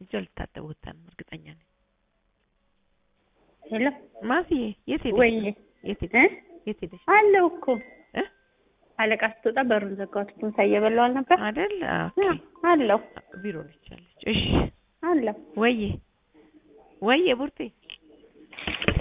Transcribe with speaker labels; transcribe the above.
Speaker 1: ይጀል ታጠውታን እርግጠኛ ነኝ
Speaker 2: ሄሎ
Speaker 1: ማፊዬ የት ሄደሽ
Speaker 2: ወይ
Speaker 1: የት ሄደሽ
Speaker 2: አለው እኮ አለቃ ስትወጣ በሩን ዘጋሁት ምሳ እየበላሁ ነበር
Speaker 1: አይደል ኦኬ
Speaker 2: አለው
Speaker 1: ቢሮ ነች ያለች እሺ
Speaker 2: አለው
Speaker 1: ወይ ቡርቴ